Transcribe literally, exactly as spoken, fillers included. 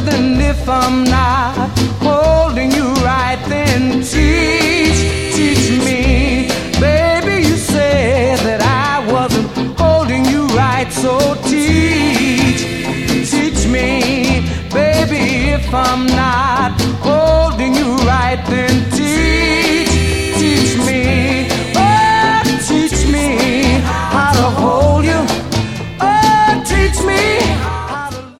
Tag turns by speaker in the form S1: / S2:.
S1: then if I'm not holding you right, then teach, teach me. Baby, you said that I wasn't holding you right, so teach, teach me. Baby, if I'm not holding you right, then